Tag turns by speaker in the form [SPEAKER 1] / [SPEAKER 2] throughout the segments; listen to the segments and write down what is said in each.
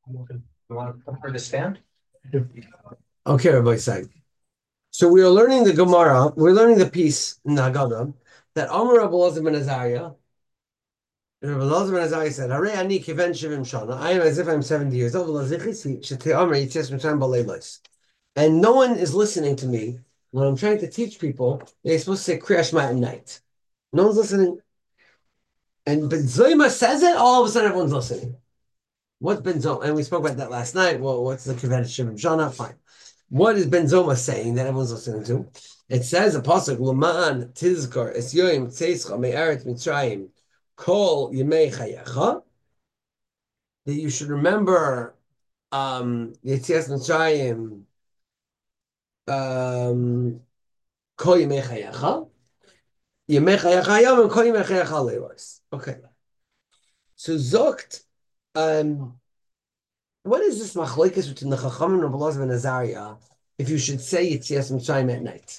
[SPEAKER 1] You want her to stand?
[SPEAKER 2] Okay, Rabbi Sag. So we are learning the Gemara. We're learning the piece in the Haggadah that Amar Rabbi Elazar ben Azariah. Rabbi Elazar ben Azariah said, "Harei ani kiven shivim shana." I am as if I'm 70 years old. And no one is listening to me when I'm trying to teach people. They're supposed to say Kriyash Shema at night. No one's listening. And Ben Zoyma says it. All of a sudden, everyone's listening. What's Ben Zoma? And we spoke about that last night. Well, what's the kiven shivim shana? Fine. What is Ben Zoma saying that everyone's listening to? It says a pasuk, "L'man tizkar es yoyim tzeischa me'eretz Mitzrayim kol yemei chayecha." That you should remember Yetzias Mitzrayim kol yemei chayecha, yemei chayecha yom and kol yemei chayecha leilos. Okay, so zokt. What is this machlokes between the Chachamim and Rabbi Elazar ben Azariah? If you should say Yetzias Mitzrayim at night,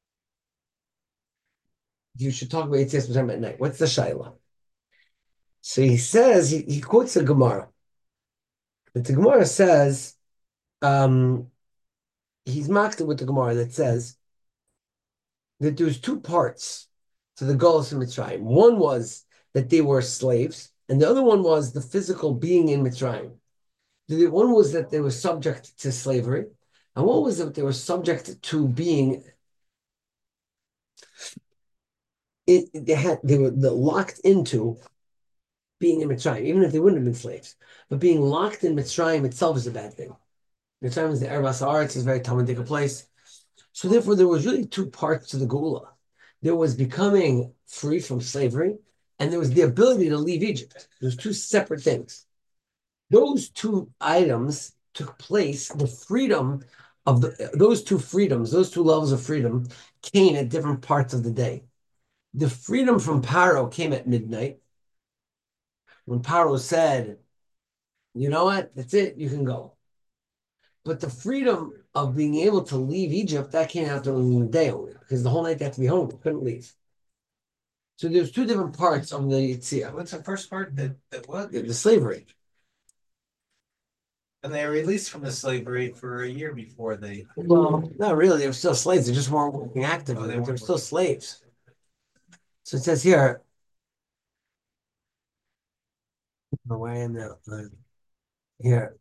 [SPEAKER 2] you should talk about Yetzias Mitzrayim at night. What's the shaila? So he says, he quotes the Gemara. But the Gemara says, he's mocked it with the Gemara that says that there's two parts to the Golus in Mitzrayim. One was that they were slaves, and the other one was the physical being in Mitzrayim. The one was that they were subject to slavery, and one was that they were subject to being. They were locked into being in Mitzrayim, even if they wouldn't have been slaves. But being locked in Mitzrayim itself is a bad thing. Mitzrayim is the Eretz Haaretz, it's a very Talmudic place. So therefore, there was really two parts to the Geula. There was becoming free from slavery, and there was the ability to leave Egypt. There's two separate things. Those two items took place, the freedom of those two freedoms, those two levels of freedom came at different parts of the day. The freedom from Paro came at midnight, when Paro said, you know what, that's it, you can go. But the freedom of being able to leave Egypt, that came out during the day only, because the whole night they had to be home, they couldn't leave. So there's two different parts of the Yitzhak.
[SPEAKER 1] What's the first part? That what?
[SPEAKER 2] The slavery.
[SPEAKER 1] And they were released from the slavery for a year before they.
[SPEAKER 2] Well, not really, they were still slaves, they just weren't working actively, they were still slaves. So it says here, where I am now, here.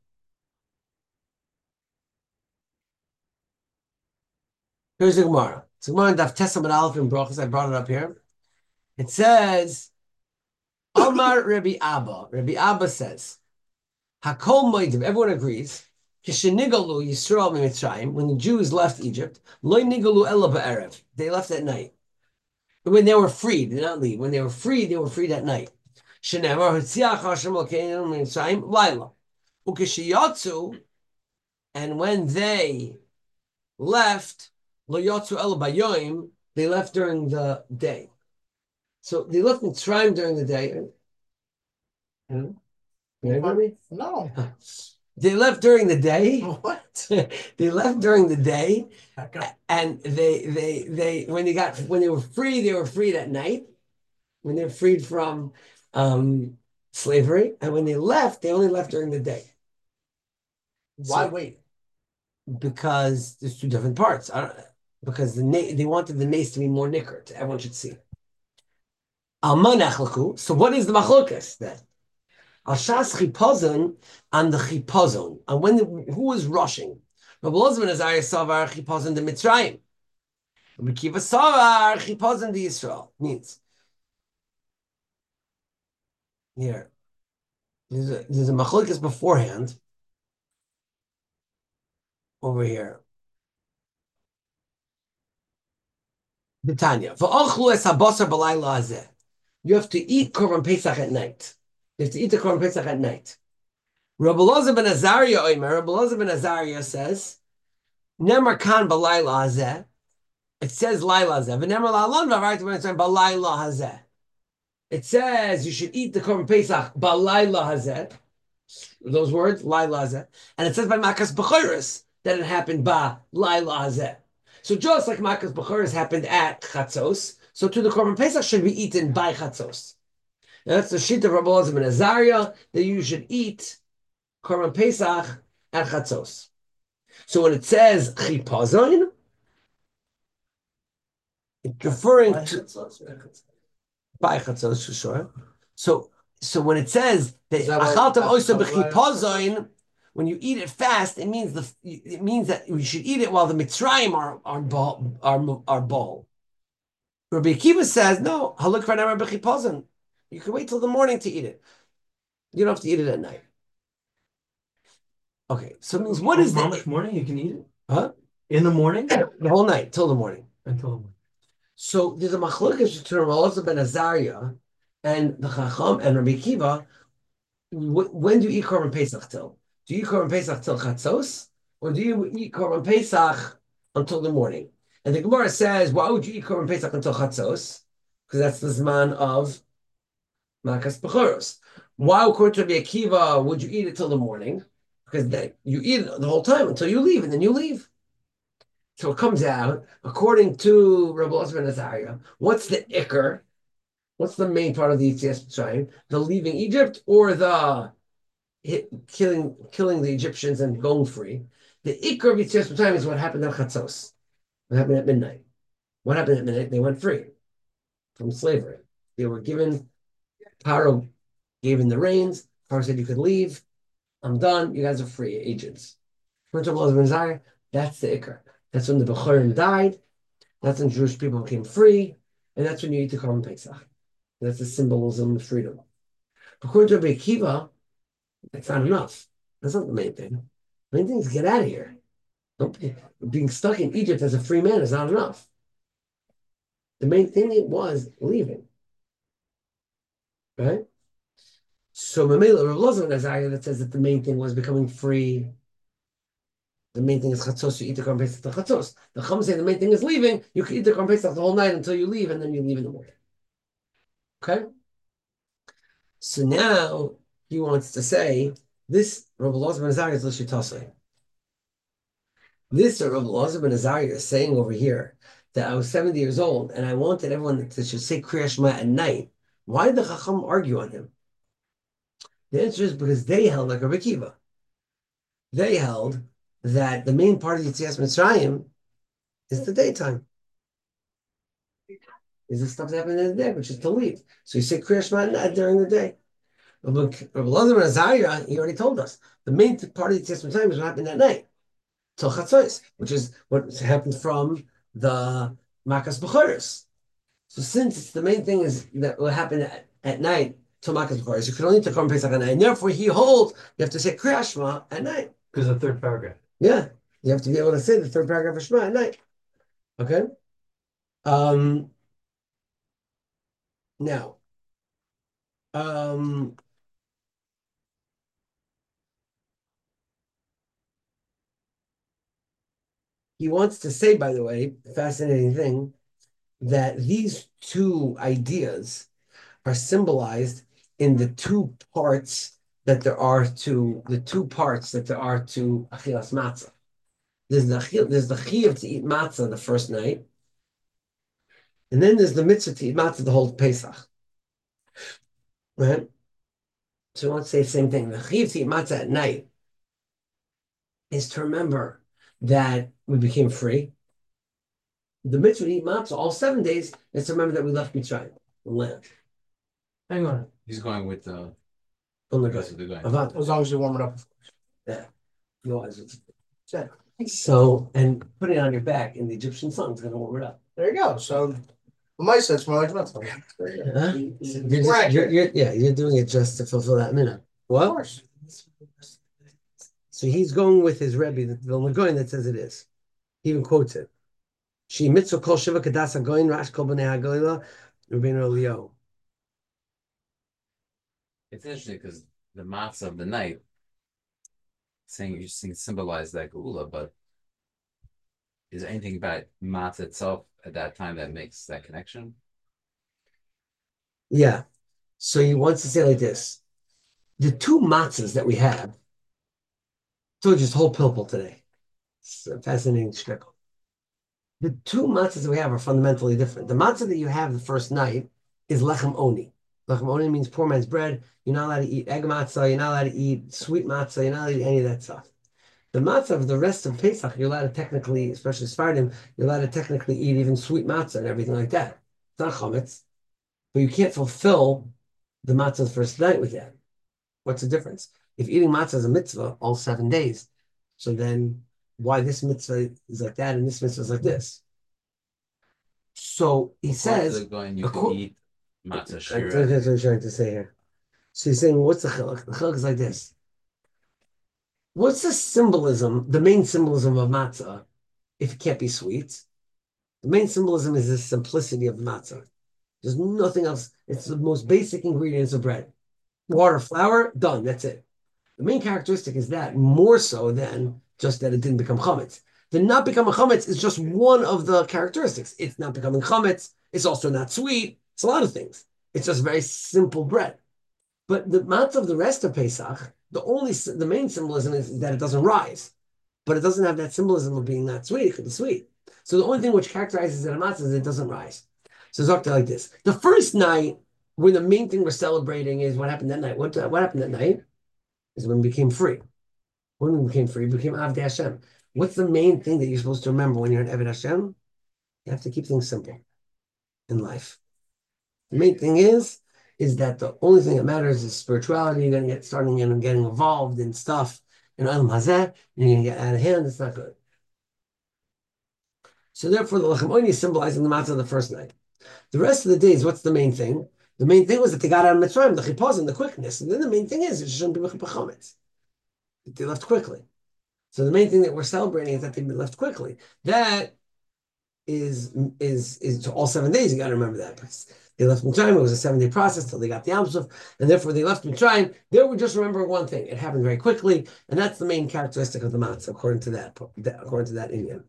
[SPEAKER 2] Here's the Gemara. It's Gemara in Daf Tesam and Aleph in Brachos. I brought it up here. It says, Amar Rabbi Abba. Rabbi Abba says, Hakol Moedim. Everyone agrees. Kishenigalu Yisrael Mitzrayim. When the Jews left Egypt, Lo Nigalu Ela Ba'erev. They left at night. When they were freed, they did not leave. When they were freed at night. Shenemar Hutziach Hashem Lokeinu Mitzrayim Laila. Ukishiyatsu. And when they left, Lo Yatsu Ela Bayoim. They left during the day. So they left Mitzrayim during the day. You
[SPEAKER 1] No.
[SPEAKER 2] They left during the day.
[SPEAKER 1] What?
[SPEAKER 2] They left during the day, and they when they were free, they were freed at night. When they were freed from slavery, and when they left, they only left during the day.
[SPEAKER 1] Why
[SPEAKER 2] So,
[SPEAKER 1] wait?
[SPEAKER 2] because there's two different parts. Because they wanted the nace to be more nicker, everyone should see. So what is the machlokas then? Al shas chipazon and the chipazon. And who was rushing? Rabbi Elazar ben Azariah savar chipazon the Mitzrayim. Rabbi Kiva savar chipazon the Israel. Means here. There's a machlokas beforehand. Over here. Tanya. V'ochlu es habasar b'layla hazeh. You have to eat korban pesach at night. You have to eat the korban pesach at night. Rabbi Elazar ben Azariah Rabbi Elazar ben Azariah says, Nemar kan b'layla hazeh. It says layla hazeh. V'nemar la'alon v'avarayt ben b'layla hazeh. It says you should eat the korban pesach b'layla hazeh. Those words, layla hazeh. And it says by Makas B'choros that it happened by layla hazeh. So just like Makas B'choros happened at Chatzos, so too the korban pesach should be eaten by Chatzos. That's the sheet of Rabbi Elazar ben Azariah that you should eat Korban Pesach at Chatzos. So when it says Chipazon, it's referring to by Chatzos for sure. So when it says that Achaltam Osa B'Chipazon, when you eat it fast, it means that you should eat it while the Mitzrayim are ball. Rabbi Akiva says no. Haluk v'namar b'chipazon. You can wait till the morning to eat it. You don't have to eat it at night. Okay, so it means what is
[SPEAKER 3] How much morning you can eat it?
[SPEAKER 2] Huh?
[SPEAKER 3] In the morning?
[SPEAKER 2] The whole night till the morning.
[SPEAKER 3] Until the morning.
[SPEAKER 2] So there's a machlokes between Rav ben Azariah and the Chacham and Rabbi Akiva. When do you eat Korban Pesach till? Do you eat Korban Pesach till Chatzos, or do you eat Korban Pesach until the morning? And the Gemara says, why would you eat Korban Pesach until Chatzos? Because that's the Zman of Makas Bechoros. Why, according to Rabbi Akiva, would you eat it till the morning? Because then you eat it the whole time until you leave, and then you leave. So it comes out, according to Rabbi Elazar ben Azariah, what's the ikar? What's the main part of the Yetzias Mitzrayim? The leaving Egypt or the killing the Egyptians and going free? The ikar of Yetzias Mitzrayim is what happened at Chatzos. What happened at midnight? What happened at midnight? They went free from slavery. They were given, Paro gave in the reins. Paro said, you could leave. I'm done. You guys are free agents. That's the ikar. That's when the Bechorim died. That's when Jewish people became free. And that's when you eat the Korban Pesach. That's the symbolism of freedom. According to Rabbi Akiva, that's not enough. That's not the main thing. The main thing is get out of here. Being stuck in Egypt as a free man is not enough. The main thing it was leaving. Right? So Mamela, Rav Elazar ben Azariah that says that the main thing was becoming free. The main thing is Chatzos, you eat the Korban Pesach to Chatzos. The Chum say the main thing is leaving. You can eat the Korban Pesach the whole night until you leave, and then you leave in the morning. Okay? So now he wants to say, this Rav Elazar ben Azariah is L'Shitosei. This Rav Elazar ben Azariah is saying over here that I was 70 years old and I wanted everyone to should say Kriya Shema at night. Why did the Chacham argue on him? The answer is because they held like Rabbi Akiva. They held that the main part of Yetzias Mitzrayim is the daytime. Is the stuff that happened in the day, which is to leave. So you say Kriya Shema during the day. Rabbi Elazar ben Azariah, he already told us the main part of Yetzias Mitzrayim is what happened at night. Till Chatzos, which is what happened from the Makas Bechoros. So since it's the main thing is that what happened at night till Makas Bechoros, you can only take Korban Pesach at night, and therefore he holds you have to say Kriya Shema at night.
[SPEAKER 3] Because the third paragraph.
[SPEAKER 2] Yeah, you have to be able to say the third paragraph of Shema at night. Okay. Now, he wants to say, by the way, fascinating thing, that these two ideas are symbolized in the two parts that there are to achilas matzah. There's the chiyuv to eat matzah the first night, and then there's the mitzvah to eat matzah the whole Pesach. Right? So I want to say the same thing. The chiyuv to eat matzah at night is to remember that we became free. The mitzvah to eat matzah all 7 days is to remember that we left Mitzrayim, the land.
[SPEAKER 3] Hang on.
[SPEAKER 1] He's going with the
[SPEAKER 2] guy.
[SPEAKER 4] As long as you warm it up.
[SPEAKER 2] Yeah. So, and putting it on your back in the Egyptian sun is going to warm it up.
[SPEAKER 4] There you go. So, my sense more like nothing.
[SPEAKER 2] Huh? You're doing it just to fulfill that minute. What?
[SPEAKER 4] Of course.
[SPEAKER 2] So he's going with his Rebbe, the Lagoin that says it is. He even quotes it. She mitzvah kol shiva kadas hagoyin rash kol b'nei hagoyla Rabbeinu Elio.
[SPEAKER 1] It's interesting because the matzah of the night, you symbolize that geula, but is there anything about matzah itself at that time that makes that connection?
[SPEAKER 2] Yeah. So he wants to say like this: the two matzahs that we have, told you this whole pilpul today. It's a fascinating shtickle. The two matzahs that we have are fundamentally different. The matzah that you have the first night is lechem oni. Lechem oni means poor man's bread. You're not allowed to eat egg matzah. You're not allowed to eat sweet matzah. You're not allowed to eat any of that stuff. The matzah of the rest of Pesach, you're allowed to technically, especially Sephardim, you're allowed to technically eat even sweet matzah and everything like that. It's not chametz, but you can't fulfill the matzah the first night with that. What's the difference? If eating matzah is a mitzvah all 7 days, so then why this mitzvah is like that and this mitzvah is like this? So he says,
[SPEAKER 1] you can eat matzah
[SPEAKER 2] that's
[SPEAKER 1] shira.
[SPEAKER 2] what I'm trying to say here. So he's saying, what's the chiluk? The chiluk is like this. What's the symbolism, the main symbolism of matzah, if it can't be sweet? The main symbolism is the simplicity of matzah. There's nothing else. It's the most basic ingredients of bread. Water, flour, done. That's it. The main characteristic is that more so than just that it didn't become chametz. The not becoming chametz is just one of the characteristics. It's not becoming chametz. It's also not sweet. It's a lot of things. It's just very simple bread. But the matzah of the rest of Pesach, the main symbolism is that it doesn't rise, but it doesn't have that symbolism of being not sweet. It could be sweet. So the only thing which characterizes it a matzah is it doesn't rise. So Zokta like this: the first night, when the main thing we're celebrating is what happened that night. What happened that night is when we became free. When we became free, we became Avdei Hashem. What's the main thing that you're supposed to remember when you're an Eved Hashem? You have to keep things simple in life. The main thing is that the only thing that matters is spirituality. You're going to get starting in and getting involved in stuff in Olam Hazeh, you're going to get out of hand. It's not good. So therefore, the Lechem Oni is symbolizing the matzah of the first night. The rest of the days, what's the main thing? The main thing was that they got out of Mitzrayim, the chipazon, the quickness. And then the main thing is it shouldn't be chametz. They left quickly. So the main thing that we're celebrating is that they left quickly. That is all 7 days. You got to remember that. Because they left Mitzrayim. It was a 7-day process till they got the Yam Suf, and therefore they left Mitzrayim. There we just remember one thing: it happened very quickly, and that's the main characteristic of the matzah, according to that Indian.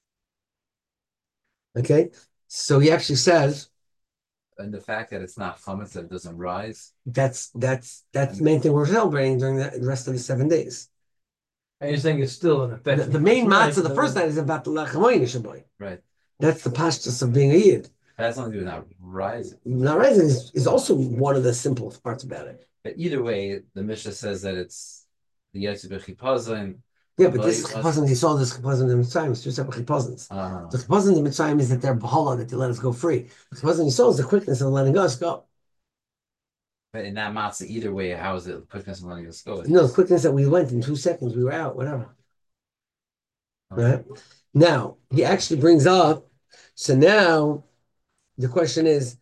[SPEAKER 2] Okay, so he actually says,
[SPEAKER 1] and the fact that it's not chametz, that it doesn't rise.
[SPEAKER 2] That's the main thing we're celebrating during the rest of the 7 days.
[SPEAKER 3] And you're saying it's still an effect.
[SPEAKER 2] The main matzah, the first night, is about the Lechem Oni Shabbai.
[SPEAKER 1] Right.
[SPEAKER 2] That's the pashtus of being a yid.
[SPEAKER 1] That's not even not rising.
[SPEAKER 2] Not rising is also one of the simplest parts about it.
[SPEAKER 1] But either way, the Mishnah says that it's the Yosef Chipazon.
[SPEAKER 2] Yeah, but this chipazon, you saw this chipazon in Mitzrayim, it's two separate chipazons. The chipazon in Mitzrayim is that they're b'hala, that they let us go free. The chipazon you saw is the quickness of letting us go.
[SPEAKER 1] But in that matzah, either way, how is it the quickness of letting us go?
[SPEAKER 2] No, the quickness that we went in 2 seconds, we were out, whatever. Okay. Right? Now, he actually brings up, so now the question is,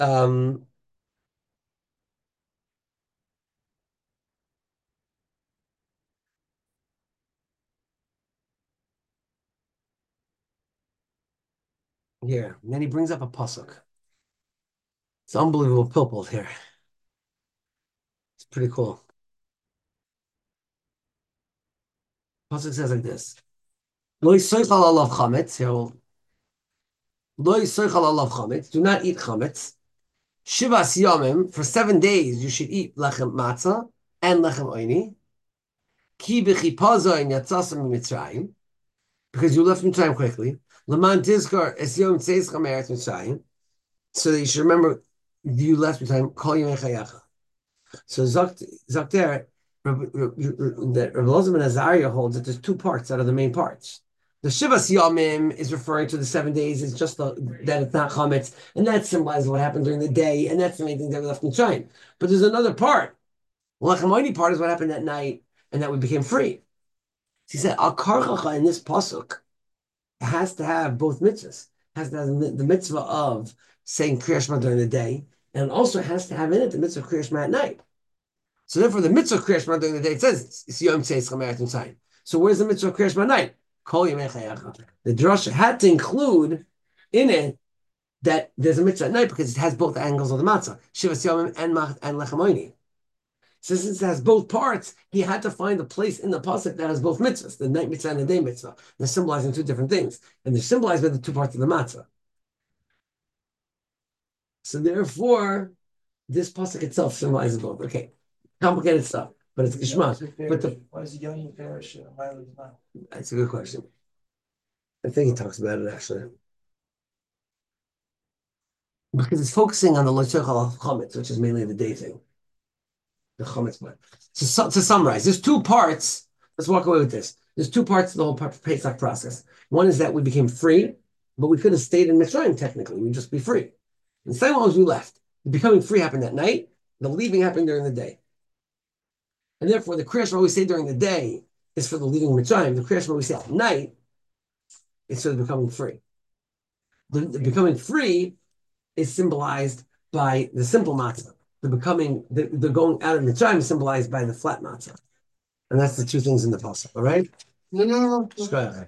[SPEAKER 2] here, and then he brings up a pasuk. It's unbelievable purple here. It's pretty cool. Pasuk says like this: Lo yisochal alav chametz. Lo yisochal alav chametz. Do not eat chametz. Shivas yomim, for 7 days you should eat lechem matzah and lechem oini. Ki b'chipazoin yatzasam mitzrayim, because you left Mitzrayim quickly. Leman tizkar es yom tzeischa me'eretz Mitzrayim, so that you should remember you left Mitzrayim. Kol yomei chayacha. So Zakter, that Rabbi Elazar ben Azariah holds that there's 2 parts out of the main parts. The Shivas Yamim is referring to the 7 days. It's just that it's not chametz, and that symbolizes what happened during the day, and that's the main thing that we left Mitzrayim. But there's another part. The Lechem Oni part is what happened that night, and that we became free. He said, Al Karchacha in this pasuk has to have both mitzvahs. It has to have the mitzvah of saying Kriya Shema during the day, and also has to have in it the mitzvah of Kriya Shema at night. So therefore, the mitzvah of Kriya Shema during the day, it says it's Yom Tzeischa Me'eretz Mitzrayim. So where's the mitzvah of Kriya Shema at night? Kol Yomei Chayacha. The drasha had to include in it that there's a mitzvah at night because it has both angles of the matzah, Shivas Yomim and Lechem Oini. So since it has both parts, he had to find a place in the pasuk that has both mitzvahs, the night mitzvah and the day mitzvah. They're symbolizing 2 different things, and they're symbolized by the 2 parts of the matzah. So therefore, this pasuk itself symbolizes both. Okay, complicated stuff, but it's gishma. But
[SPEAKER 4] why is the young parish not?
[SPEAKER 2] That's a good question. I think he talks about it actually. because it's focusing on the Lotzechal Chometz, which is mainly the day thing. The Chometz part. To summarize, there's two parts. Let's walk away with this. There's two parts to the whole Pesach process. One is that we became free, but we could have stayed in Mitzrayim technically. We'd just be free. And the second one was we left. The becoming free happened at night. The leaving happened during the day. And therefore, the Kriyash we say during the day is for the leaving Mitzrayim. The Kriyash we say at night is for the becoming free. The becoming free is symbolized by the simple matzah. The going out of Mitzrayim is symbolized by the flat matzah. And that's the two things in the pasuk. All right?
[SPEAKER 5] No.
[SPEAKER 2] Shkoyach.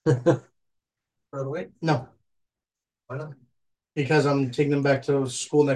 [SPEAKER 5] No. Why not? Because I'm taking them back to school next